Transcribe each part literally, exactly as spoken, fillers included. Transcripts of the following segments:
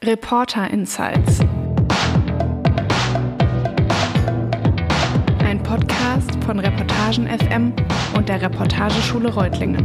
Reporter Insights. Ein Podcast von Reportagen F M und der Reportageschule Reutlingen.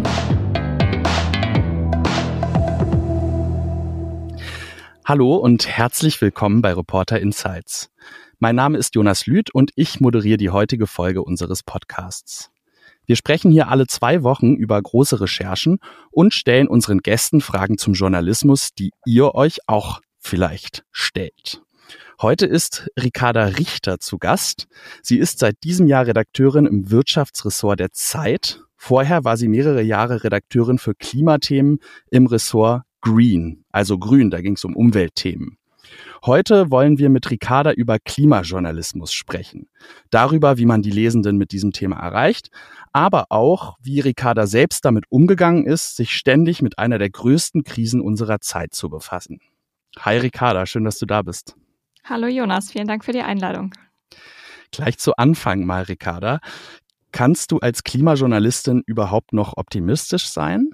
Hallo und herzlich willkommen bei Reporter Insights. Mein Name ist Jonas Lüth und ich moderiere die heutige Folge unseres Podcasts. Wir sprechen hier alle zwei Wochen über große Recherchen und stellen unseren Gästen Fragen zum Journalismus, die ihr euch auch vielleicht stellt. Heute ist Ricarda Richter zu Gast. Sie ist seit diesem Jahr Redakteurin im Wirtschaftsressort der Zeit. Vorher war sie mehrere Jahre Redakteurin für Klimathemen im Ressort Green, also Grün, da ging es um Umweltthemen. Heute wollen wir mit Ricarda über Klimajournalismus sprechen. Darüber, wie man die Lesenden mit diesem Thema erreicht, aber auch, wie Ricarda selbst damit umgegangen ist, sich ständig mit einer der größten Krisen unserer Zeit zu befassen. Hi Ricarda, schön, dass du da bist. Hallo Jonas, vielen Dank für die Einladung. Gleich zu Anfang mal, Ricarda. Kannst du als Klimajournalistin überhaupt noch optimistisch sein?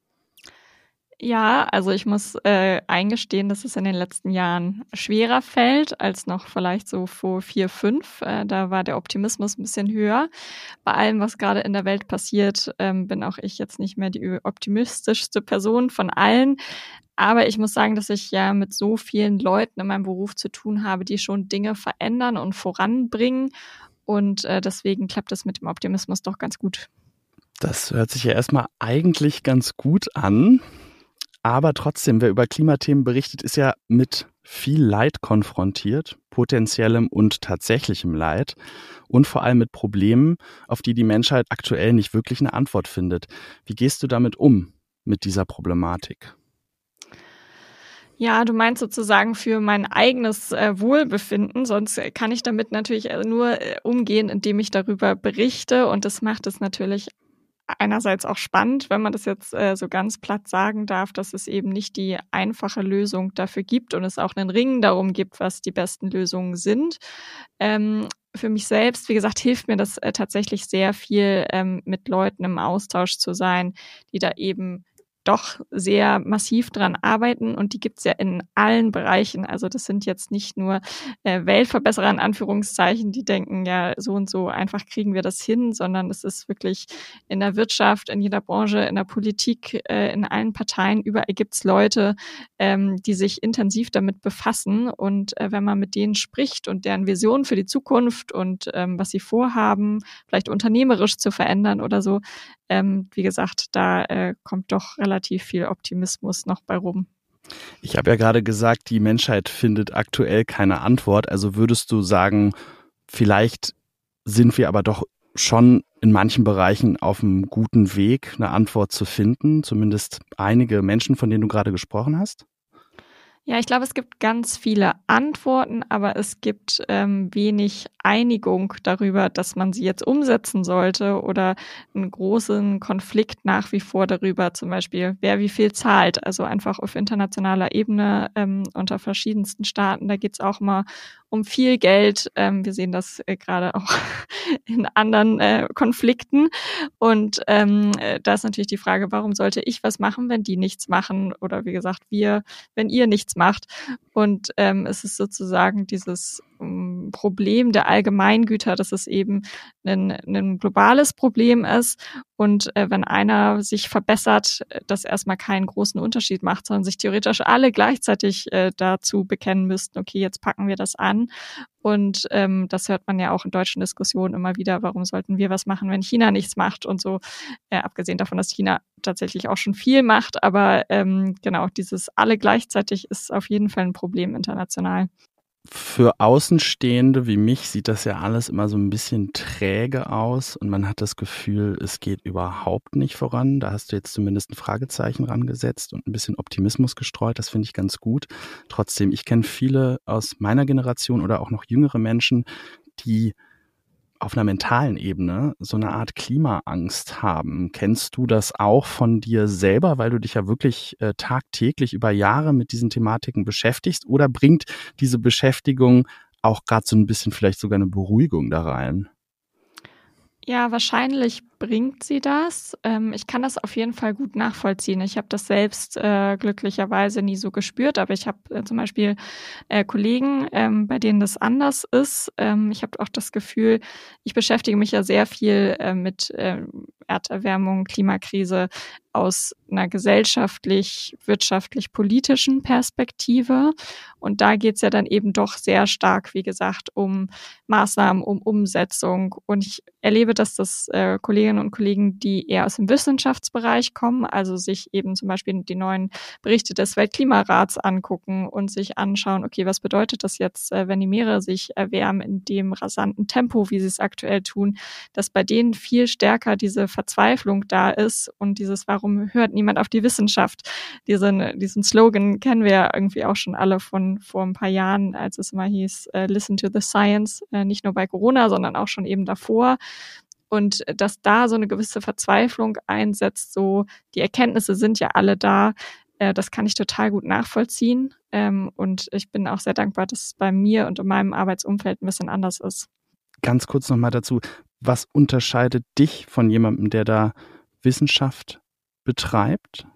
Ja, also ich muss äh, eingestehen, dass es in den letzten Jahren schwerer fällt als noch vielleicht so vor vier, fünf. Äh, da war der Optimismus ein bisschen höher. Bei allem, was gerade in der Welt passiert, ähm, bin auch ich jetzt nicht mehr die optimistischste Person von allen. Aber ich muss sagen, dass ich ja mit so vielen Leuten in meinem Beruf zu tun habe, die schon Dinge verändern und voranbringen. Und äh, deswegen klappt es mit dem Optimismus doch ganz gut. Das hört sich ja erstmal eigentlich ganz gut an. Aber trotzdem, wer über Klimathemen berichtet, ist ja mit viel Leid konfrontiert, potenziellem und tatsächlichem Leid und vor allem mit Problemen, auf die die Menschheit aktuell nicht wirklich eine Antwort findet. Wie gehst du damit um, mit dieser Problematik? Ja, du meinst sozusagen für mein eigenes äh, Wohlbefinden, sonst kann ich damit natürlich nur äh, umgehen, indem ich darüber berichte, und das macht es natürlich einerseits auch spannend, wenn man das jetzt äh, so ganz platt sagen darf, dass es eben nicht die einfache Lösung dafür gibt und es auch einen Ringen darum gibt, was die besten Lösungen sind. Ähm, für mich selbst, wie gesagt, hilft mir das äh, tatsächlich sehr viel, ähm, mit Leuten im Austausch zu sein, die da eben doch sehr massiv dran arbeiten, und die gibt's ja in allen Bereichen. Also das sind jetzt nicht nur äh, Weltverbesserer in Anführungszeichen, die denken, ja, so und so einfach kriegen wir das hin, sondern es ist wirklich in der Wirtschaft, in jeder Branche, in der Politik, äh, in allen Parteien, überall gibt's Leute, ähm, die sich intensiv damit befassen, und äh, wenn man mit denen spricht und deren Vision für die Zukunft und ähm, was sie vorhaben, vielleicht unternehmerisch zu verändern oder so, ähm, wie gesagt, da äh, kommt doch relativ viel Optimismus noch bei rum. Ich habe ja gerade gesagt, die Menschheit findet aktuell keine Antwort. Also würdest du sagen, vielleicht sind wir aber doch schon in manchen Bereichen auf einem guten Weg, eine Antwort zu finden? Zumindest einige Menschen, von denen du gerade gesprochen hast? Ja, ich glaube, es gibt ganz viele Antworten, aber es gibt ähm, wenig Einigung darüber, dass man sie jetzt umsetzen sollte, oder einen großen Konflikt nach wie vor darüber, zum Beispiel, wer wie viel zahlt. Also einfach auf internationaler Ebene ähm, unter verschiedensten Staaten. Da geht's auch mal um viel Geld. Ähm, wir sehen das äh, gerade auch in anderen äh, Konflikten. Und ähm, da ist natürlich die Frage, warum sollte ich was machen, wenn die nichts machen? Oder wie gesagt, wir, wenn ihr nichts macht. Und ähm, es ist sozusagen dieses um, Problem der Allgemeingüter, dass es eben ein, ein globales Problem ist. Und äh, wenn einer sich verbessert, das erstmal keinen großen Unterschied macht, sondern sich theoretisch alle gleichzeitig äh, dazu bekennen müssten, okay, jetzt packen wir das an. Und ähm, das hört man ja auch in deutschen Diskussionen immer wieder, warum sollten wir was machen, wenn China nichts macht und so. Äh, abgesehen davon, dass China tatsächlich auch schon viel macht, aber ähm, genau, dieses alle gleichzeitig ist auf jeden Fall ein Problem international. Für Außenstehende wie mich sieht das ja alles immer so ein bisschen träge aus und man hat das Gefühl, es geht überhaupt nicht voran. Da hast du jetzt zumindest ein Fragezeichen rangesetzt und ein bisschen Optimismus gestreut. Das finde ich ganz gut. Trotzdem, ich kenne viele aus meiner Generation oder auch noch jüngere Menschen, die auf einer mentalen Ebene so eine Art Klimaangst haben. Kennst du das auch von dir selber, weil du dich ja wirklich äh, tagtäglich über Jahre mit diesen Thematiken beschäftigst? Oder bringt diese Beschäftigung auch gerade so ein bisschen vielleicht sogar eine Beruhigung da rein? Ja, wahrscheinlich bringt sie das? Ähm, ich kann das auf jeden Fall gut nachvollziehen. Ich habe das selbst äh, glücklicherweise nie so gespürt, aber ich habe äh, zum Beispiel äh, Kollegen, ähm, bei denen das anders ist. Ähm, ich habe auch das Gefühl, ich beschäftige mich ja sehr viel äh, mit äh, Erderwärmung, Klimakrise aus einer gesellschaftlich, wirtschaftlich, politischen Perspektive. Und da geht's ja dann eben doch sehr stark, wie gesagt, um Maßnahmen, um Umsetzung. Und ich erlebe, dass das äh, Kolleginnen und Kollegen, die eher aus dem Wissenschaftsbereich kommen, also sich eben zum Beispiel die neuen Berichte des Weltklimarats angucken und sich anschauen, okay, was bedeutet das jetzt, äh, wenn die Meere sich erwärmen in dem rasanten Tempo, wie sie es aktuell tun, dass bei denen viel stärker diese Verzweiflung da ist und dieses, warum hört niemand auf die Wissenschaft? Diesen, diesen Slogan kennen wir ja irgendwie auch schon alle von vor ein paar Jahren, als es immer hieß, uh, listen to the science, uh, nicht nur bei Corona, sondern auch schon eben davor. Und dass da so eine gewisse Verzweiflung einsetzt, so die Erkenntnisse sind ja alle da, äh, das kann ich total gut nachvollziehen. Ähm, und ich bin auch sehr dankbar, dass es bei mir und in meinem Arbeitsumfeld ein bisschen anders ist. Ganz kurz nochmal dazu, was unterscheidet dich von jemandem, der da Wissenschaft betreibt?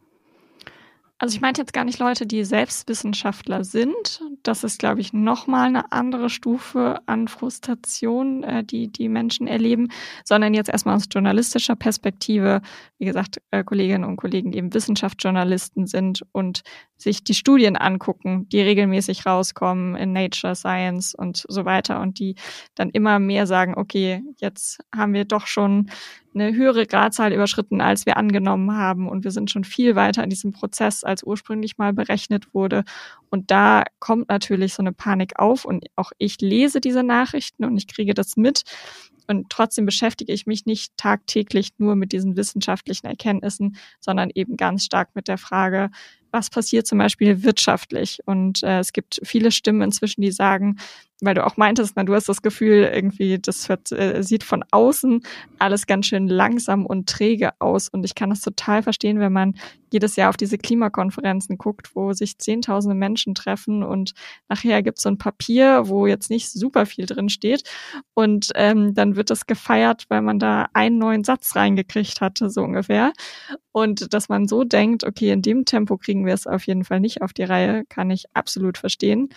Also ich meinte jetzt gar nicht Leute, die selbst Wissenschaftler sind. Das ist, glaube ich, nochmal eine andere Stufe an Frustration, äh, die die Menschen erleben, sondern jetzt erstmal aus journalistischer Perspektive, wie gesagt, äh, Kolleginnen und Kollegen, die eben Wissenschaftsjournalisten sind und sich die Studien angucken, die regelmäßig rauskommen in Nature, Science und so weiter und die dann immer mehr sagen, okay, jetzt haben wir doch schon eine höhere Gradzahl überschritten, als wir angenommen haben. Und wir sind schon viel weiter in diesem Prozess, als ursprünglich mal berechnet wurde. Und da kommt natürlich so eine Panik auf. Und auch ich lese diese Nachrichten und ich kriege das mit. Und trotzdem beschäftige ich mich nicht tagtäglich nur mit diesen wissenschaftlichen Erkenntnissen, sondern eben ganz stark mit der Frage, was passiert zum Beispiel wirtschaftlich? Und äh, es gibt viele Stimmen inzwischen, die sagen, weil du auch meintest, na, du hast das Gefühl, irgendwie, das wird, äh, sieht von außen alles ganz schön langsam und träge aus. Und ich kann das total verstehen, wenn man jedes Jahr auf diese Klimakonferenzen guckt, wo sich zehntausende Menschen treffen und nachher gibt es so ein Papier, wo jetzt nicht super viel drin steht. Und ähm, dann wird das gefeiert, weil man da einen neuen Satz reingekriegt hatte, so ungefähr. Und dass man so denkt, okay, in dem Tempo kriegen wir es auf jeden Fall nicht auf die Reihe, kann ich absolut verstehen.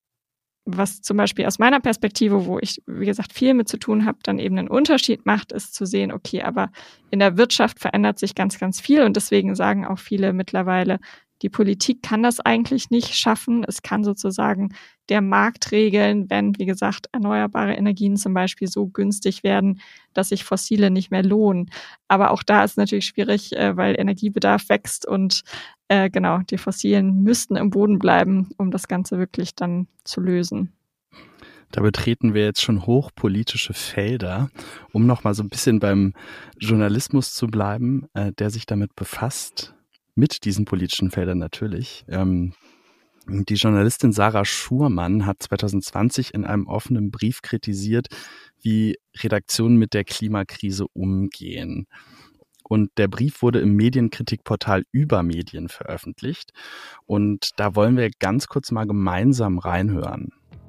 Was zum Beispiel aus meiner Perspektive, wo ich, wie gesagt, viel mit zu tun habe, dann eben einen Unterschied macht, ist zu sehen, okay, aber in der Wirtschaft verändert sich ganz, ganz viel und deswegen sagen auch viele mittlerweile, die Politik kann das eigentlich nicht schaffen. Es kann sozusagen der Markt regeln, wenn, wie gesagt, erneuerbare Energien zum Beispiel so günstig werden, dass sich fossile nicht mehr lohnen. Aber auch da ist natürlich schwierig, weil Energiebedarf wächst und äh, genau, die fossilen müssten im Boden bleiben, um das Ganze wirklich dann zu lösen. Da betreten wir jetzt schon hochpolitische Felder, um nochmal so ein bisschen beim Journalismus zu bleiben, äh, der sich damit befasst. Mit diesen politischen Feldern natürlich. Ähm, die Journalistin Sarah Schurmann hat zwanzig zwanzig in einem offenen Brief kritisiert, wie Redaktionen mit der Klimakrise umgehen. Und der Brief wurde im Medienkritikportal Übermedien veröffentlicht. Und da wollen wir ganz kurz mal gemeinsam reinhören.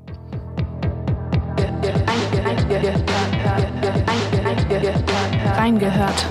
Reingehört.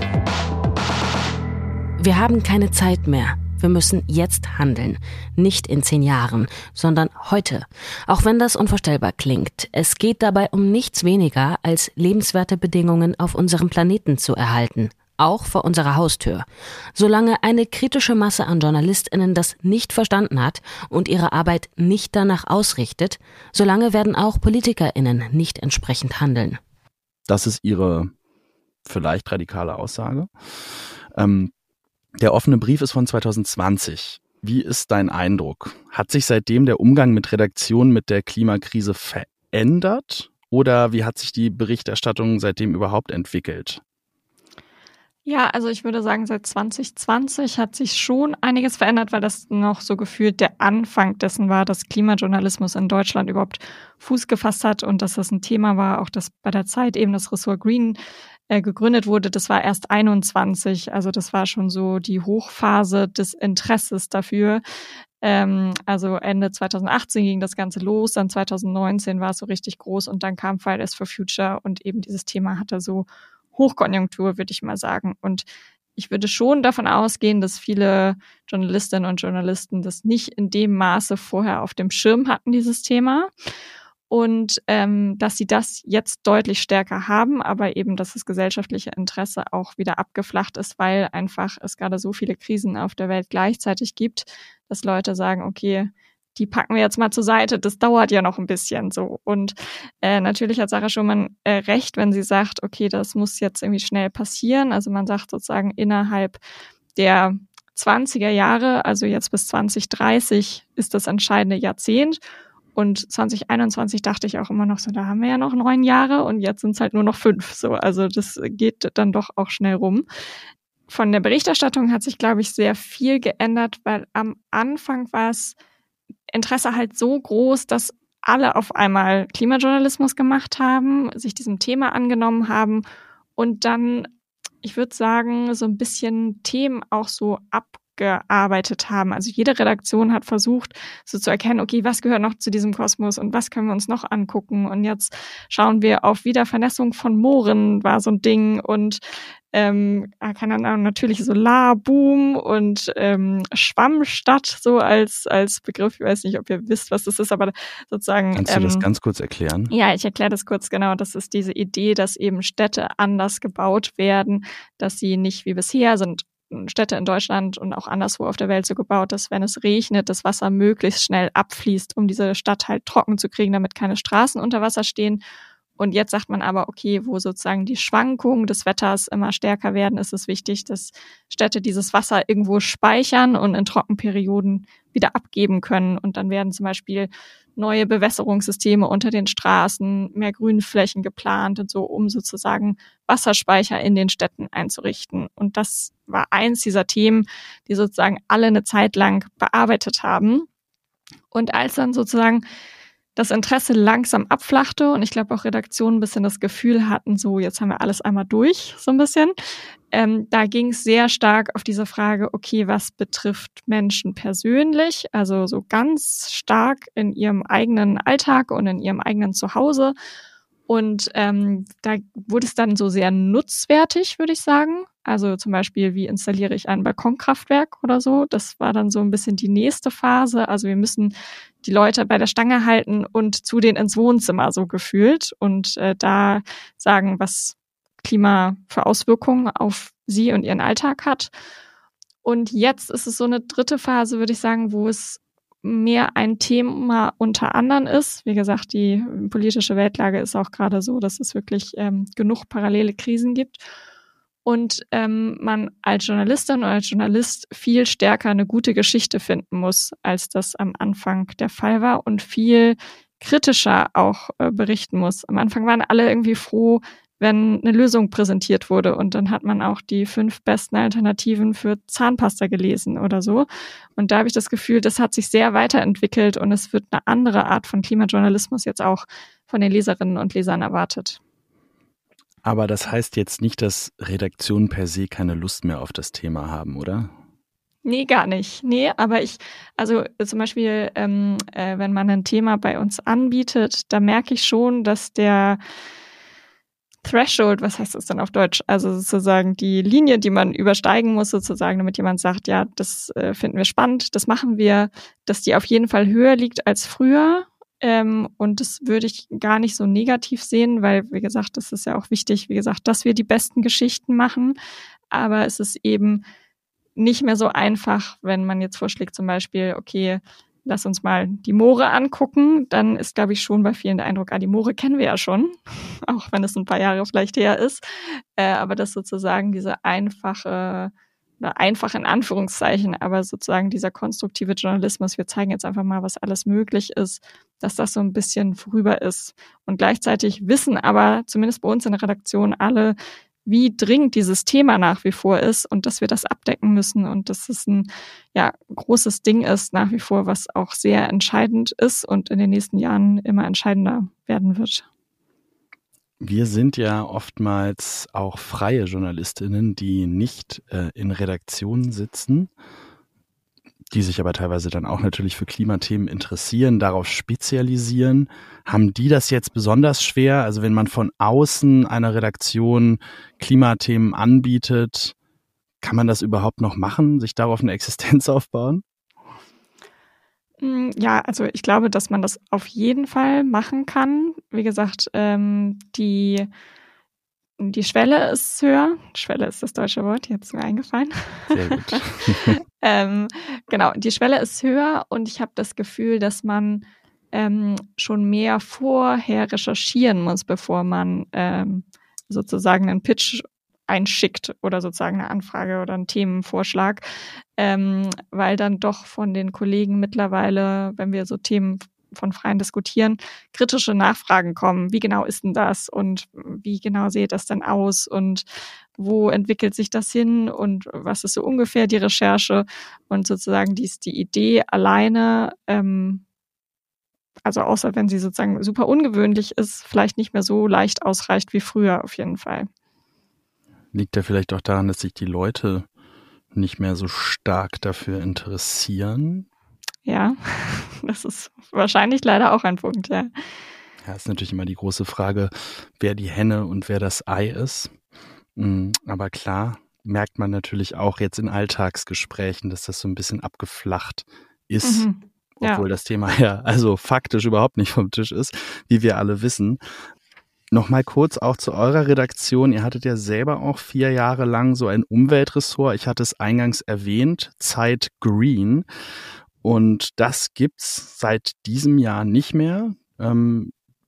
Wir haben keine Zeit mehr. Wir müssen jetzt handeln. Nicht in zehn Jahren, sondern heute. Auch wenn das unvorstellbar klingt. Es geht dabei um nichts weniger, als lebenswerte Bedingungen auf unserem Planeten zu erhalten. Auch vor unserer Haustür. Solange eine kritische Masse an JournalistInnen das nicht verstanden hat und ihre Arbeit nicht danach ausrichtet, solange werden auch PolitikerInnen nicht entsprechend handeln. Das ist ihre vielleicht radikale Aussage. Ähm, Der offene Brief ist von zwanzig zwanzig. Wie ist dein Eindruck? Hat sich seitdem der Umgang mit Redaktionen mit der Klimakrise verändert? Oder wie hat sich die Berichterstattung seitdem überhaupt entwickelt? Ja, also ich würde sagen, seit zwanzig zwanzig hat sich schon einiges verändert, weil das noch so gefühlt der Anfang dessen war, dass Klimajournalismus in Deutschland überhaupt Fuß gefasst hat und dass das ein Thema war, auch dass bei der Zeit eben das Ressort Green äh, gegründet wurde. Das war erst einundzwanzig, also das war schon so die Hochphase des Interesses dafür. Ähm, also Ende zwanzig achtzehn ging das Ganze los, dann zwanzig neunzehn war es so richtig groß und dann kam Fridays for Future und eben dieses Thema hatte so Hochkonjunktur, würde ich mal sagen. Und ich würde schon davon ausgehen, dass viele Journalistinnen und Journalisten das nicht in dem Maße vorher auf dem Schirm hatten, dieses Thema. Und ähm, dass sie das jetzt deutlich stärker haben, aber eben, dass das gesellschaftliche Interesse auch wieder abgeflacht ist, weil einfach es gerade so viele Krisen auf der Welt gleichzeitig gibt, dass Leute sagen, okay, die packen wir jetzt mal zur Seite, das dauert ja noch ein bisschen so. Und äh, natürlich hat Sarah Schumann äh, recht, wenn sie sagt, okay, das muss jetzt irgendwie schnell passieren. Also man sagt sozusagen innerhalb der zwanziger Jahre, also jetzt bis zwanzig dreißig, ist das entscheidende Jahrzehnt. Und zwanzig einundzwanzig dachte ich auch immer noch so, da haben wir ja noch neun Jahre und jetzt sind es halt nur noch fünf. So, also das geht dann doch auch schnell rum. Von der Berichterstattung hat sich, glaube ich, sehr viel geändert, weil am Anfang war es Interesse halt so groß, dass alle auf einmal Klimajournalismus gemacht haben, sich diesem Thema angenommen haben und dann, ich würde sagen, so ein bisschen Themen auch so abgearbeitet haben. Also jede Redaktion hat versucht, so zu erkennen, okay, was gehört noch zu diesem Kosmos und was können wir uns noch angucken? Und jetzt schauen wir auf Wiedervernässung von Mooren, war so ein Ding, und ähm, keine Ahnung, natürlich Solarboom und ähm, Schwammstadt so als als Begriff. Ich weiß nicht, ob ihr wisst, was das ist, aber sozusagen. Kannst du ähm, das ganz kurz erklären? Ja, ich erkläre das kurz, genau. Das ist diese Idee, dass eben Städte anders gebaut werden, dass sie nicht wie bisher sind. Städte in Deutschland und auch anderswo auf der Welt so gebaut, dass wenn es regnet, das Wasser möglichst schnell abfließt, um diese Stadt halt trocken zu kriegen, damit keine Straßen unter Wasser stehen. Und jetzt sagt man aber, okay, wo sozusagen die Schwankungen des Wetters immer stärker werden, ist es wichtig, dass Städte dieses Wasser irgendwo speichern und in Trockenperioden wieder abgeben können. Und dann werden zum Beispiel neue Bewässerungssysteme unter den Straßen, mehr Grünflächen geplant und so, um sozusagen Wasserspeicher in den Städten einzurichten. Und das war eins dieser Themen, die sozusagen alle eine Zeit lang bearbeitet haben. Und als dann sozusagen das Interesse langsam abflachte und ich glaube auch Redaktionen ein bisschen das Gefühl hatten, so jetzt haben wir alles einmal durch, so ein bisschen. Ähm, da ging es sehr stark auf diese Frage, okay, was betrifft Menschen persönlich, also so ganz stark in ihrem eigenen Alltag und in ihrem eigenen Zuhause. Und ähm, da wurde es dann so sehr nutzwertig, würde ich sagen. Also zum Beispiel, wie installiere ich ein Balkonkraftwerk oder so. Das war dann so ein bisschen die nächste Phase. Also wir müssen die Leute bei der Stange halten und zu denen ins Wohnzimmer so gefühlt und äh, da sagen, was Klima für Auswirkungen auf sie und ihren Alltag hat. Und jetzt ist es so eine dritte Phase, würde ich sagen, wo es mehr ein Thema unter anderem ist. Wie gesagt, die politische Weltlage ist auch gerade so, dass es wirklich ähm, genug parallele Krisen gibt. Und ähm, man als Journalistin oder als Journalist viel stärker eine gute Geschichte finden muss, als das am Anfang der Fall war und viel kritischer auch äh, berichten muss. Am Anfang waren alle irgendwie froh, wenn eine Lösung präsentiert wurde und dann hat man auch die fünf besten Alternativen für Zahnpasta gelesen oder so. Und da habe ich das Gefühl, das hat sich sehr weiterentwickelt und es wird eine andere Art von Klimajournalismus jetzt auch von den Leserinnen und Lesern erwartet. Aber das heißt jetzt nicht, dass Redaktionen per se keine Lust mehr auf das Thema haben, oder? Nee, gar nicht. Nee, aber ich, also zum Beispiel, ähm, äh, wenn man ein Thema bei uns anbietet, da merke ich schon, dass der Threshold, was heißt das denn auf Deutsch? Also sozusagen die Linie, die man übersteigen muss, sozusagen, damit jemand sagt, ja, das äh, finden wir spannend, das machen wir, dass die auf jeden Fall höher liegt als früher. Ähm, und das würde ich gar nicht so negativ sehen, weil, wie gesagt, das ist ja auch wichtig, wie gesagt, dass wir die besten Geschichten machen. Aber es ist eben nicht mehr so einfach, wenn man jetzt vorschlägt, zum Beispiel, okay, lass uns mal die Moore angucken, dann ist, glaube ich, schon bei vielen der Eindruck, ah, die Moore kennen wir ja schon, auch wenn es ein paar Jahre vielleicht her ist. Äh, aber dass sozusagen diese einfache, oder einfach in Anführungszeichen, aber sozusagen dieser konstruktive Journalismus, wir zeigen jetzt einfach mal, was alles möglich ist, dass das so ein bisschen vorüber ist. Und gleichzeitig wissen aber, zumindest bei uns in der Redaktion, alle, wie dringend dieses Thema nach wie vor ist und dass wir das abdecken müssen und dass es ein ja, großes Ding ist nach wie vor, was auch sehr entscheidend ist und in den nächsten Jahren immer entscheidender werden wird. Wir sind ja oftmals auch freie JournalistInnen, die nicht äh, in Redaktionen sitzen. die sich aber teilweise dann auch natürlich für Klimathemen interessieren, darauf spezialisieren. Haben die das jetzt besonders schwer? Also wenn man von außen einer Redaktion Klimathemen anbietet, kann man das überhaupt noch machen, sich darauf eine Existenz aufbauen? Ja, also ich glaube, dass man das auf jeden Fall machen kann. Wie gesagt, ähm, die, die Schwelle ist höher. Schwelle ist das deutsche Wort, jetzt ist mir eingefallen. Sehr gut. ähm, genau, die Schwelle ist höher und ich habe das Gefühl, dass man ähm, schon mehr vorher recherchieren muss, bevor man ähm, sozusagen einen Pitch einschickt oder sozusagen eine Anfrage oder einen Themenvorschlag, ähm, weil dann doch von den Kollegen mittlerweile, wenn wir so Themen von Freien diskutieren, kritische Nachfragen kommen. Wie genau ist denn das und wie genau sieht das denn aus und wo entwickelt sich das hin und was ist so ungefähr die Recherche und sozusagen die, die Idee alleine, ähm, also außer wenn sie sozusagen super ungewöhnlich ist, vielleicht nicht mehr so leicht ausreicht wie früher auf jeden Fall. Liegt ja vielleicht auch daran, dass sich die Leute nicht mehr so stark dafür interessieren. Ja, das ist wahrscheinlich leider auch ein Punkt, ja. Ja, ist natürlich immer die große Frage, wer die Henne und wer das Ei ist. Aber klar, merkt man natürlich auch jetzt in Alltagsgesprächen, dass das so ein bisschen abgeflacht ist. Mhm, ja. Obwohl das Thema ja also faktisch überhaupt nicht vom Tisch ist, wie wir alle wissen. Nochmal kurz auch zu eurer Redaktion. Ihr hattet ja selber auch vier Jahre lang so ein Umweltressort. Ich hatte es eingangs erwähnt, Zeit Green. Und das gibt's seit diesem Jahr nicht mehr. Ähm,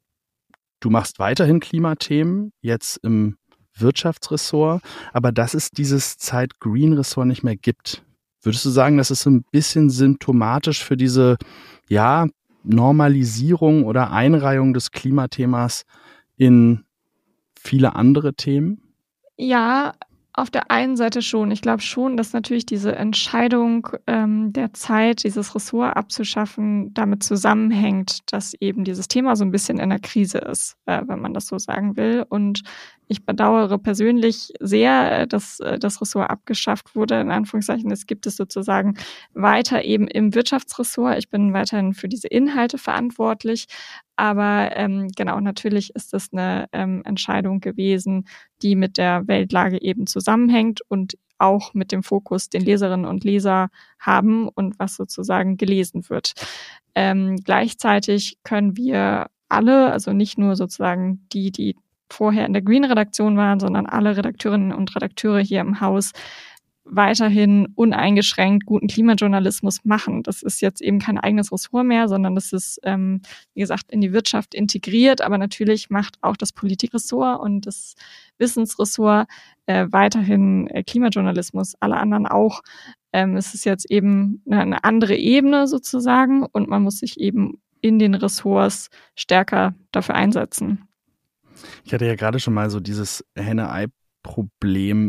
du machst weiterhin Klimathemen, jetzt im Wirtschaftsressort. Aber dass es dieses Zeit Green Ressort nicht mehr gibt. Würdest du sagen, das ist so ein bisschen symptomatisch für diese, ja, Normalisierung oder Einreihung des Klimathemas in viele andere Themen? Ja, auf der einen Seite schon. Ich glaube schon, dass natürlich diese Entscheidung ähm, der Zeit, dieses Ressort abzuschaffen, damit zusammenhängt, dass eben dieses Thema so ein bisschen in der Krise ist, äh, wenn man das so sagen will. Und ich bedauere persönlich sehr, dass äh, das Ressort abgeschafft wurde, in Anführungszeichen. Es gibt es sozusagen weiter eben im Wirtschaftsressort. Ich bin weiterhin für diese Inhalte verantwortlich. Aber ähm, genau, natürlich ist das eine ähm, Entscheidung gewesen, die mit der Weltlage eben zusammenhängt und auch mit dem Fokus, den Leserinnen und Leser haben und was sozusagen gelesen wird. Ähm, gleichzeitig können wir alle, also nicht nur sozusagen die, die vorher in der Green-Redaktion waren, sondern alle Redakteurinnen und Redakteure hier im Haus weiterhin uneingeschränkt guten Klimajournalismus machen. Das ist jetzt eben kein eigenes Ressort mehr, sondern das ist, ähm, wie gesagt, in die Wirtschaft integriert. Aber natürlich macht auch das Politikressort und das Wissensressort äh, weiterhin äh, Klimajournalismus, alle anderen auch. Ähm, es ist jetzt eben eine, eine andere Ebene sozusagen und man muss sich eben in den Ressorts stärker dafür einsetzen. Ich hatte ja gerade schon mal so dieses Henne-Ei-Problem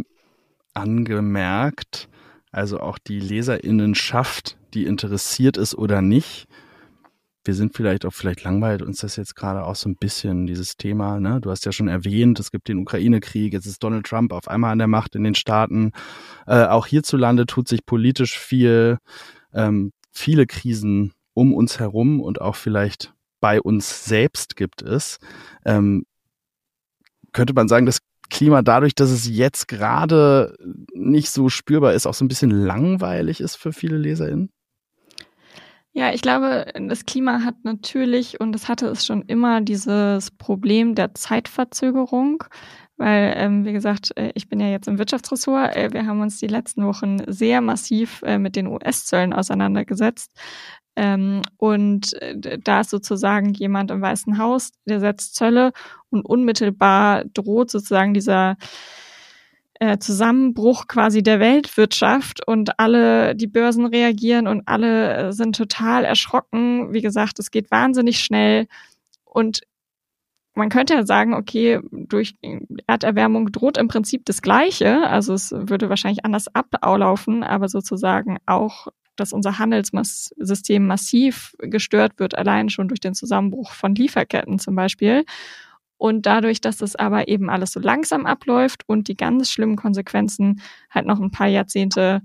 angemerkt, also auch die Leserinnenschaft, die interessiert ist oder nicht. Wir sind vielleicht auch, vielleicht langweilt uns das jetzt gerade auch so ein bisschen, dieses Thema, ne? Du hast ja schon erwähnt, es gibt den Ukraine-Krieg, jetzt ist Donald Trump auf einmal an der Macht in den Staaten. Äh, auch hierzulande tut sich politisch viel, ähm, viele Krisen um uns herum und auch vielleicht bei uns selbst gibt es. Ähm, könnte man sagen, dass Klima dadurch, dass es jetzt gerade nicht so spürbar ist, auch so ein bisschen langweilig ist für viele LeserInnen? Ja, ich glaube, das Klima hat natürlich, und es hatte es schon immer, dieses Problem der Zeitverzögerung. Weil, ähm, wie gesagt, ich bin ja jetzt im Wirtschaftsressort. Wir haben uns die letzten Wochen sehr massiv äh, mit den U S-Zöllen auseinandergesetzt. Ähm, und äh, da ist sozusagen jemand im Weißen Haus, der setzt Zölle und unmittelbar droht sozusagen dieser äh, Zusammenbruch quasi der Weltwirtschaft und alle, die Börsen reagieren und alle äh, sind total erschrocken. Wie gesagt, es geht wahnsinnig schnell und man könnte ja sagen, okay, durch Erderwärmung droht im Prinzip das Gleiche. Also es würde wahrscheinlich anders ablaufen, aber sozusagen auch, dass unser Handelssystem massiv gestört wird, allein schon durch den Zusammenbruch von Lieferketten zum Beispiel. Und dadurch, dass das aber eben alles so langsam abläuft und die ganz schlimmen Konsequenzen halt noch ein paar Jahrzehnte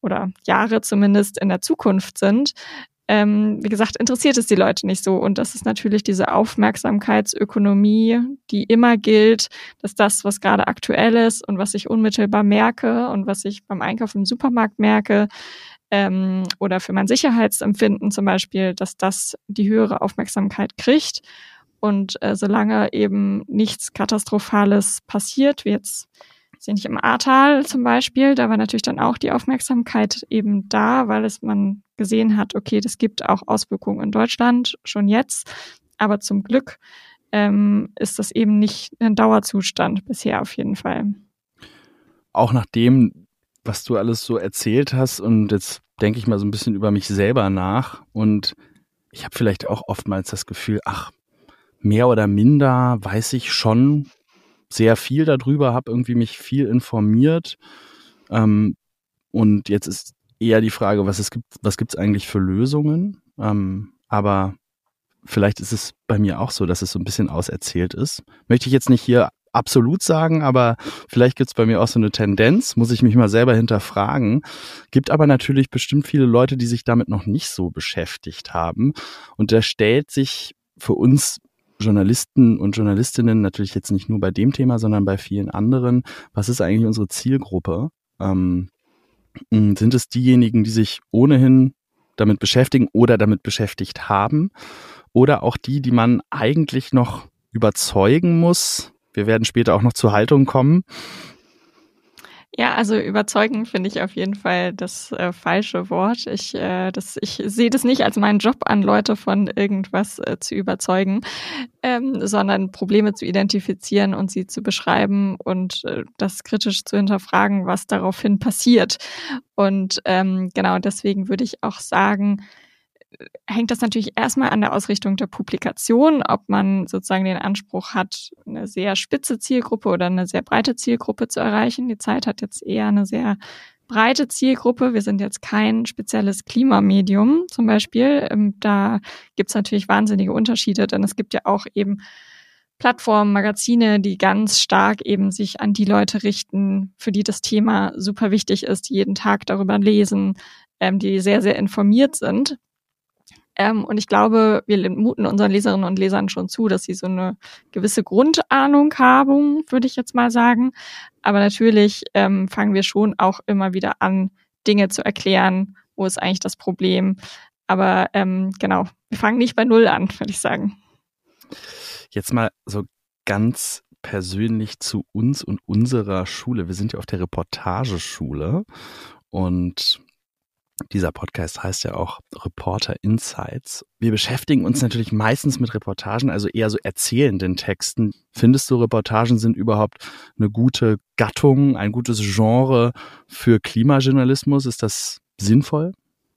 oder Jahre zumindest in der Zukunft sind, ähm, wie gesagt, interessiert es die Leute nicht so. Und das ist natürlich diese Aufmerksamkeitsökonomie, die immer gilt, dass das, was gerade aktuell ist und was ich unmittelbar merke und was ich beim Einkauf im Supermarkt merke, ähm, oder für mein Sicherheitsempfinden zum Beispiel, dass das die höhere Aufmerksamkeit kriegt. Und äh, solange eben nichts Katastrophales passiert, wie jetzt sehe ich im Ahrtal zum Beispiel, da war natürlich dann auch die Aufmerksamkeit eben da, weil es man gesehen hat, okay, das gibt auch Auswirkungen in Deutschland schon jetzt, aber zum Glück ähm, ist das eben nicht ein Dauerzustand bisher auf jeden Fall. Auch nach dem, was du alles so erzählt hast, und jetzt denke ich mal so ein bisschen über mich selber nach, und ich habe vielleicht auch oftmals das Gefühl, ach, mehr oder minder weiß ich schon sehr viel darüber, habe irgendwie mich viel informiert. Ähm, und jetzt ist eher die Frage, was es gibt, was gibt es eigentlich für Lösungen? Ähm, aber vielleicht ist es bei mir auch so, dass es so ein bisschen auserzählt ist. Möchte ich jetzt nicht hier absolut sagen, aber vielleicht gibt es bei mir auch so eine Tendenz, muss ich mich mal selber hinterfragen. Gibt aber natürlich bestimmt viele Leute, die sich damit noch nicht so beschäftigt haben. Und da stellt sich für uns Journalisten und Journalistinnen, natürlich jetzt nicht nur bei dem Thema, sondern bei vielen anderen, was ist eigentlich unsere Zielgruppe? Ähm, sind es diejenigen, die sich ohnehin damit beschäftigen oder damit beschäftigt haben? Oder auch die, die man eigentlich noch überzeugen muss? Wir werden später auch noch zur Haltung kommen. Ja, also überzeugen finde ich auf jeden Fall das äh, falsche Wort. Ich, äh, das, ich sehe das nicht als meinen Job an, Leute von irgendwas äh, zu überzeugen, ähm, sondern Probleme zu identifizieren und sie zu beschreiben und äh, das kritisch zu hinterfragen, was daraufhin passiert. Und ähm, genau deswegen würde ich auch sagen, hängt das natürlich erstmal an der Ausrichtung der Publikation, ob man sozusagen den Anspruch hat, eine sehr spitze Zielgruppe oder eine sehr breite Zielgruppe zu erreichen. Die Zeit hat jetzt eher eine sehr breite Zielgruppe. Wir sind jetzt kein spezielles Klimamedium zum Beispiel. Da gibt es natürlich wahnsinnige Unterschiede, denn es gibt ja auch eben Plattformen, Magazine, die ganz stark eben sich an die Leute richten, für die das Thema super wichtig ist, die jeden Tag darüber lesen, die sehr, sehr informiert sind. Ähm, und ich glaube, wir muten unseren Leserinnen und Lesern schon zu, dass sie so eine gewisse Grundahnung haben, würde ich jetzt mal sagen. Aber natürlich ähm, fangen wir schon auch immer wieder an, Dinge zu erklären, wo ist eigentlich das Problem. Aber ähm, genau, wir fangen nicht bei Null an, würde ich sagen. Jetzt mal so ganz persönlich zu uns und unserer Schule. Wir sind ja auf der Reportageschule und dieser Podcast heißt ja auch Reporter Insights. Wir beschäftigen uns natürlich meistens mit Reportagen, also eher so erzählenden Texten. Findest du, Reportagen sind überhaupt eine gute Gattung, ein gutes Genre für Klimajournalismus? Ist das sinnvoll?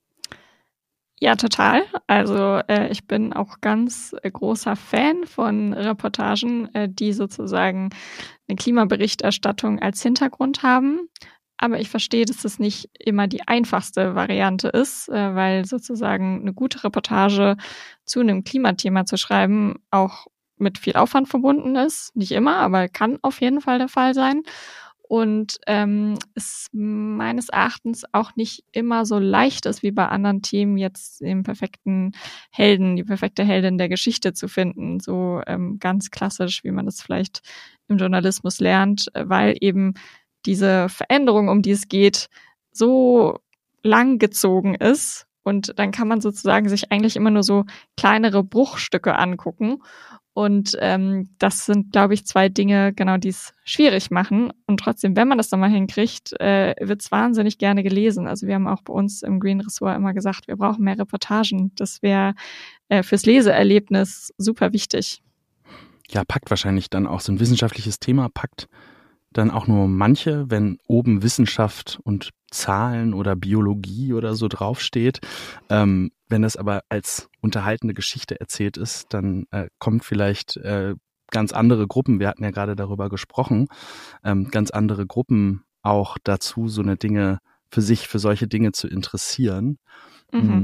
Ja, total. Also äh, ich bin auch ganz äh, großer Fan von Reportagen, äh, die sozusagen eine Klimaberichterstattung als Hintergrund haben. Aber ich verstehe, dass das nicht immer die einfachste Variante ist, äh, weil sozusagen eine gute Reportage zu einem Klimathema zu schreiben auch mit viel Aufwand verbunden ist. Nicht immer, aber kann auf jeden Fall der Fall sein. Und ähm, es meines Erachtens auch nicht immer so leicht ist, wie bei anderen Themen jetzt den perfekten Helden, die perfekte Heldin der Geschichte zu finden. So ähm, ganz klassisch, wie man das vielleicht im Journalismus lernt, weil eben diese Veränderung, um die es geht, so lang gezogen ist. Und dann kann man sozusagen sich eigentlich immer nur so kleinere Bruchstücke angucken. Und ähm, das sind, glaube ich, zwei Dinge, genau, die es schwierig machen. Und trotzdem, wenn man das dann mal hinkriegt, äh, wird es wahnsinnig gerne gelesen. Also wir haben auch bei uns im Green Ressort immer gesagt, wir brauchen mehr Reportagen. Das wäre äh, fürs Leseerlebnis super wichtig. Ja, packt wahrscheinlich dann auch so ein wissenschaftliches Thema, packt dann auch nur manche, wenn oben Wissenschaft und Zahlen oder Biologie oder so draufsteht. Ähm, wenn das aber als unterhaltende Geschichte erzählt ist, dann äh, kommt vielleicht äh, ganz andere Gruppen, wir hatten ja gerade darüber gesprochen, ähm, ganz andere Gruppen auch dazu, so eine Dinge für sich, für solche Dinge zu interessieren. Mhm.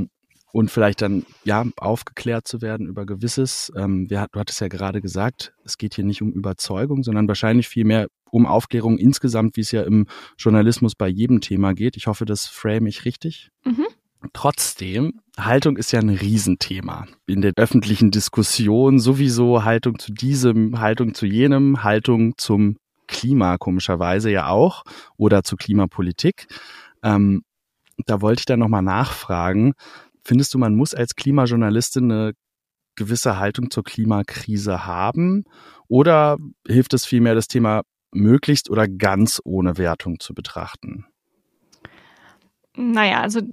und vielleicht dann ja aufgeklärt zu werden über Gewisses. Ähm, wir, du hattest ja gerade gesagt, es geht hier nicht um Überzeugung, sondern wahrscheinlich vielmehr um Aufklärung insgesamt, wie es ja im Journalismus bei jedem Thema geht. Ich hoffe, das frame ich richtig. Mhm. Trotzdem, Haltung ist ja ein Riesenthema. In der öffentlichen Diskussion sowieso Haltung zu diesem, Haltung zu jenem, Haltung zum Klima komischerweise ja auch oder zur Klimapolitik. Ähm, da wollte ich dann nochmal nachfragen, findest du, man muss als Klimajournalistin eine gewisse Haltung zur Klimakrise haben oder hilft es vielmehr, das Thema möglichst oder ganz ohne Wertung zu betrachten? Naja, also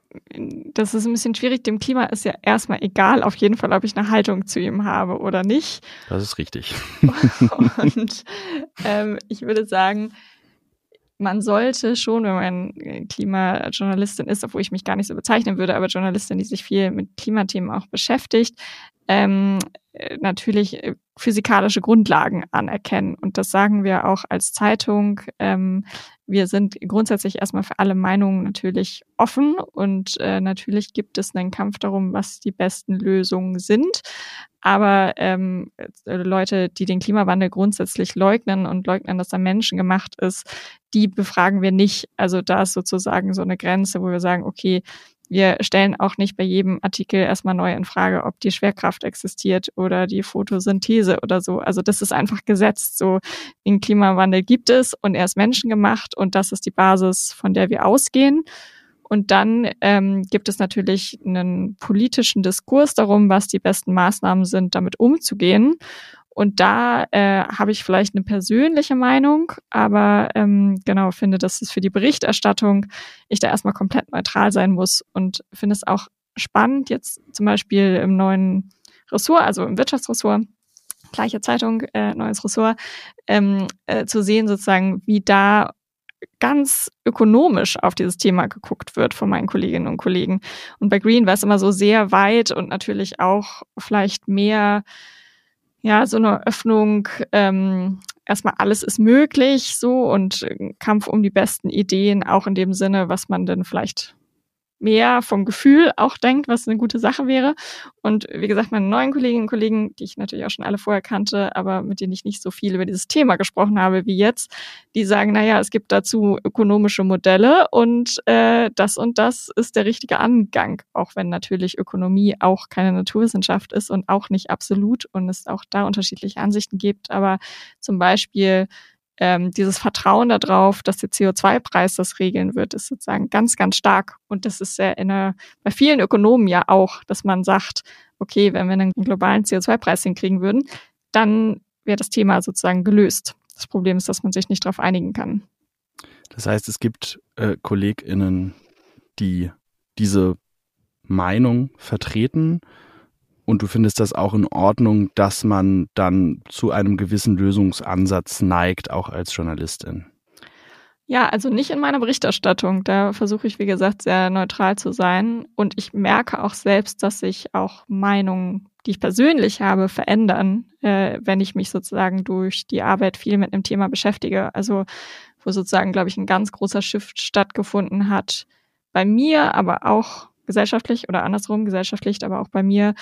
das ist ein bisschen schwierig. Dem Klima ist ja erstmal egal, auf jeden Fall, ob ich eine Haltung zu ihm habe oder nicht. Das ist richtig. Und ähm, ich würde sagen, man sollte schon, wenn man Klimajournalistin ist, obwohl ich mich gar nicht so bezeichnen würde, aber Journalistin, die sich viel mit Klimathemen auch beschäftigt, ähm, natürlich physikalische Grundlagen anerkennen. Und das sagen wir auch als Zeitung. Ähm, wir sind grundsätzlich erstmal für alle Meinungen natürlich offen und äh, natürlich gibt es einen Kampf darum, was die besten Lösungen sind. Aber ähm, Leute, die den Klimawandel grundsätzlich leugnen und leugnen, dass er menschengemacht ist, die befragen wir nicht. Also da ist sozusagen so eine Grenze, wo wir sagen, okay, wir stellen auch nicht bei jedem Artikel erstmal neu in Frage, ob die Schwerkraft existiert oder die Photosynthese oder so. Also das ist einfach gesetzt. So, den Klimawandel gibt es und er ist menschengemacht und das ist die Basis, von der wir ausgehen. Und dann ähm, gibt es natürlich einen politischen Diskurs darum, was die besten Maßnahmen sind, damit umzugehen. Und da äh, habe ich vielleicht eine persönliche Meinung, aber ähm, genau finde, dass es für die Berichterstattung ich da erstmal komplett neutral sein muss und finde es auch spannend, jetzt zum Beispiel im neuen Ressort, also im Wirtschaftsressort, gleiche Zeitung, äh, neues Ressort, ähm, äh, zu sehen sozusagen, wie da ganz ökonomisch auf dieses Thema geguckt wird von meinen Kolleginnen und Kollegen. Und bei Green war es immer so sehr weit und natürlich auch vielleicht mehr ja, so eine Öffnung, ähm, erstmal alles ist möglich, so, und Kampf um die besten Ideen, auch in dem Sinne, was man denn vielleicht mehr vom Gefühl auch denkt, was eine gute Sache wäre. Und wie gesagt, meine neuen Kolleginnen und Kollegen, die ich natürlich auch schon alle vorher kannte, aber mit denen ich nicht so viel über dieses Thema gesprochen habe wie jetzt, die sagen, naja, es gibt dazu ökonomische Modelle und äh, das und das ist der richtige Angang, auch wenn natürlich Ökonomie auch keine Naturwissenschaft ist und auch nicht absolut und es auch da unterschiedliche Ansichten gibt. Aber zum Beispiel Ähm, dieses Vertrauen darauf, dass der C O zwei Preis das regeln wird, ist sozusagen ganz, ganz stark. Und das ist ja in einer, bei vielen Ökonomen ja auch, dass man sagt, okay, wenn wir einen globalen C O zwei Preis hinkriegen würden, dann wäre das Thema sozusagen gelöst. Das Problem ist, dass man sich nicht darauf einigen kann. Das heißt, es gibt äh, KollegInnen, die diese Meinung vertreten. Und du findest das auch in Ordnung, dass man dann zu einem gewissen Lösungsansatz neigt, auch als Journalistin? Ja, also nicht in meiner Berichterstattung. Da versuche ich, wie gesagt, sehr neutral zu sein. Und ich merke auch selbst, dass sich auch Meinungen, die ich persönlich habe, verändern, äh, wenn ich mich sozusagen durch die Arbeit viel mit einem Thema beschäftige. Also wo sozusagen, glaube ich, ein ganz großer Shift stattgefunden hat. Bei mir, aber auch gesellschaftlich oder andersrum gesellschaftlich, aber auch bei mir,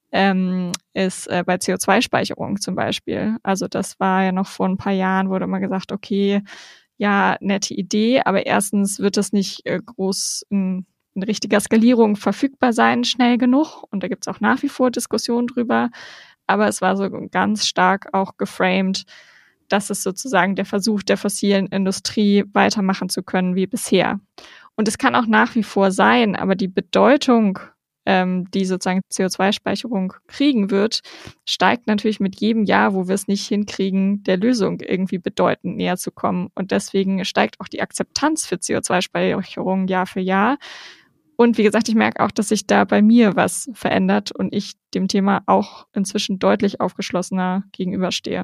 ähm, ist äh, bei C O zwei Speicherung zum Beispiel. Also das war ja noch vor ein paar Jahren, wurde immer gesagt, okay, ja, nette Idee, aber erstens wird das nicht äh, groß in, in richtiger Skalierung verfügbar sein, schnell genug. Und da gibt es auch nach wie vor Diskussionen drüber. Aber es war so ganz stark auch geframed, dass es sozusagen der Versuch der fossilen Industrie weitermachen zu können wie bisher. Und es kann auch nach wie vor sein, aber die Bedeutung, ähm, die sozusagen C O zwei Speicherung kriegen wird, steigt natürlich mit jedem Jahr, wo wir es nicht hinkriegen, der Lösung irgendwie bedeutend näher zu kommen. Und deswegen steigt auch die Akzeptanz für C O zwei Speicherung Jahr für Jahr. Und wie gesagt, ich merke auch, dass sich da bei mir was verändert und ich dem Thema auch inzwischen deutlich aufgeschlossener gegenüberstehe.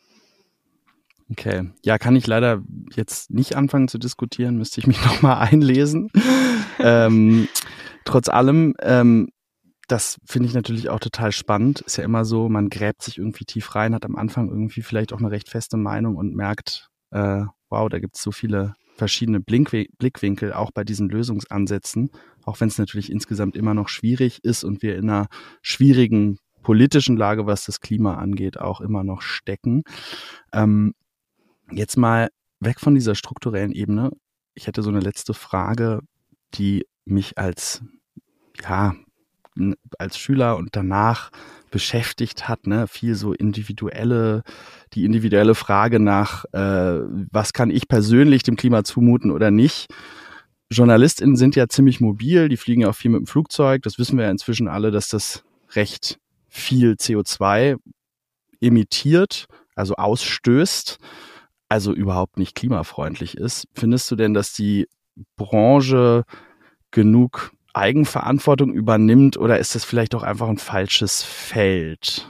Okay, ja, kann ich leider jetzt nicht anfangen zu diskutieren, müsste ich mich nochmal einlesen. ähm, trotz allem, ähm, das finde ich natürlich auch total spannend. Ist ja immer so, man gräbt sich irgendwie tief rein, hat am Anfang irgendwie vielleicht auch eine recht feste Meinung und merkt, äh, wow, da gibt es so viele verschiedene Blinkwe- Blickwinkel auch bei diesen Lösungsansätzen, auch wenn es natürlich insgesamt immer noch schwierig ist und wir in einer schwierigen politischen Lage, was das Klima angeht, auch immer noch stecken. Ähm, jetzt mal weg von dieser strukturellen Ebene. Ich hätte so eine letzte Frage, die mich als, ja, als Schüler und danach beschäftigt hat, ne, viel so individuelle, die individuelle Frage nach, äh, was kann ich persönlich dem Klima zumuten oder nicht. JournalistInnen sind ja ziemlich mobil, die fliegen ja auch viel mit dem Flugzeug, das wissen wir ja inzwischen alle, dass das recht viel C O zwei emittiert, also ausstößt, also überhaupt nicht klimafreundlich ist. Findest du denn, dass die Branche genug Eigenverantwortung übernimmt oder ist das vielleicht auch einfach ein falsches Feld?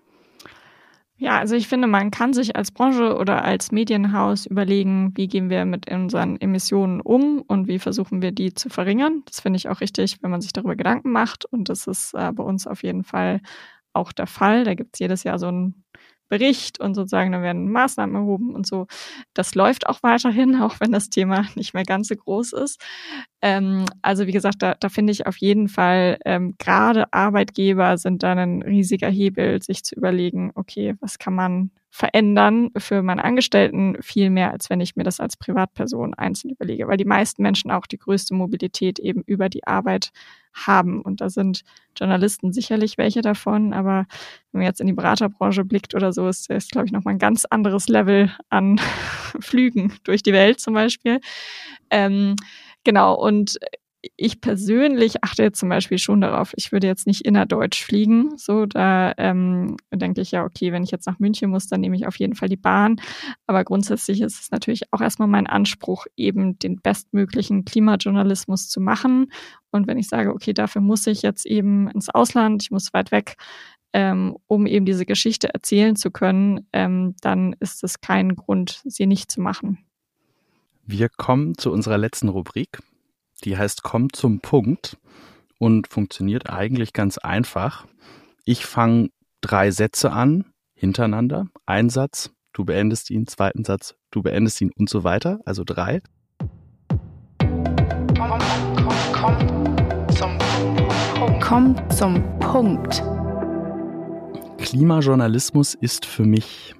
Ja, also ich finde, man kann sich als Branche oder als Medienhaus überlegen, wie gehen wir mit unseren Emissionen um und wie versuchen wir die zu verringern. Das finde ich auch richtig, wenn man sich darüber Gedanken macht und das ist äh, bei uns auf jeden Fall auch der Fall. Da gibt es jedes Jahr so einen Bericht und sozusagen, da werden Maßnahmen erhoben und so. Das läuft auch weiterhin, auch wenn das Thema nicht mehr ganz so groß ist. Ähm, also wie gesagt, da, da finde ich auf jeden Fall, ähm, gerade Arbeitgeber sind da ein riesiger Hebel, sich zu überlegen, okay, was kann man verändern für meine Angestellten, viel mehr, als wenn ich mir das als Privatperson einzeln überlege, weil die meisten Menschen auch die größte Mobilität eben über die Arbeit haben. Und da sind Journalisten sicherlich welche davon, aber wenn man jetzt in die Beraterbranche blickt oder so, ist das, glaube ich, nochmal ein ganz anderes Level an Flügen durch die Welt zum Beispiel. Ähm, genau, und ich persönlich achte jetzt zum Beispiel schon darauf, ich würde jetzt nicht innerdeutsch fliegen. So, da ähm, denke ich ja, okay, wenn ich jetzt nach München muss, dann nehme ich auf jeden Fall die Bahn. Aber grundsätzlich ist es natürlich auch erstmal mein Anspruch, eben den bestmöglichen Klimajournalismus zu machen. Und wenn ich sage, okay, dafür muss ich jetzt eben ins Ausland, ich muss weit weg, ähm, um eben diese Geschichte erzählen zu können, ähm, dann ist es kein Grund, sie nicht zu machen. Wir kommen zu unserer letzten Rubrik. Die heißt Komm zum Punkt und funktioniert eigentlich ganz einfach. Ich fange drei Sätze an, hintereinander. Ein Satz, du beendest ihn, zweiten Satz, du beendest ihn und so weiter. Also drei. Komm, komm, komm zum Punkt. Komm zum Punkt. Klimajournalismus ist für mich...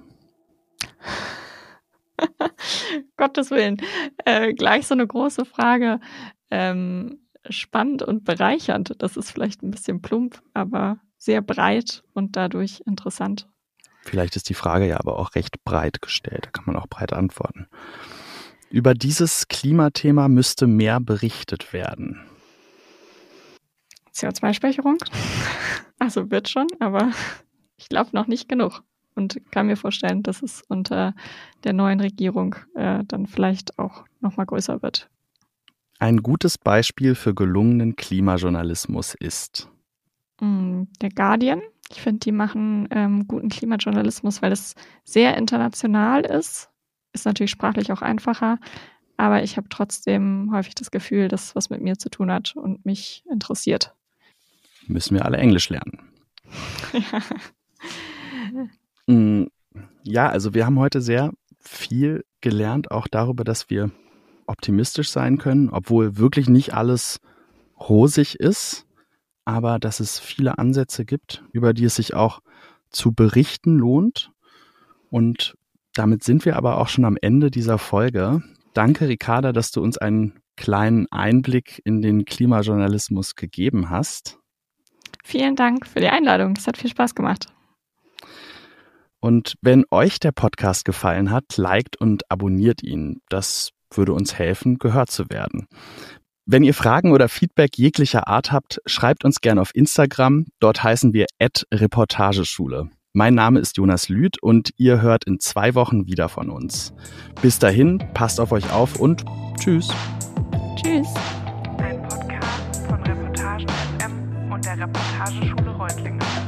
Gottes Willen. Äh, gleich so eine große Frage. Ähm, spannend und bereichernd. Das ist vielleicht ein bisschen plump, aber sehr breit und dadurch interessant. Vielleicht ist die Frage ja aber auch recht breit gestellt. Da kann man auch breit antworten. Über dieses Klimathema müsste mehr berichtet werden. C O zwei Speicherung? Also wird schon, aber ich glaube noch nicht genug. Und kann mir vorstellen, dass es unter der neuen Regierung äh, dann vielleicht auch noch mal größer wird. Ein gutes Beispiel für gelungenen Klimajournalismus ist? Der Guardian. Ich finde, die machen ähm, guten Klimajournalismus, weil es sehr international ist. Ist natürlich sprachlich auch einfacher, aber ich habe trotzdem häufig das Gefühl, dass es was mit mir zu tun hat und mich interessiert. Müssen wir alle Englisch lernen. Ja, also wir haben heute sehr viel gelernt, auch darüber, dass wir optimistisch sein können, obwohl wirklich nicht alles rosig ist, aber dass es viele Ansätze gibt, über die es sich auch zu berichten lohnt. Und damit sind wir aber auch schon am Ende dieser Folge. Danke, Ricarda, dass du uns einen kleinen Einblick in den Klimajournalismus gegeben hast. Vielen Dank für die Einladung. Es hat viel Spaß gemacht. Und wenn euch der Podcast gefallen hat, liked und abonniert ihn. Das würde uns helfen, gehört zu werden. Wenn ihr Fragen oder Feedback jeglicher Art habt, schreibt uns gerne auf Instagram. Dort heißen wir at Reportageschule. Mein Name ist Jonas Lüth und ihr hört in zwei Wochen wieder von uns. Bis dahin, passt auf euch auf und tschüss. Tschüss. Ein Podcast von Reportagen F M und der Reportageschule Reutlingen.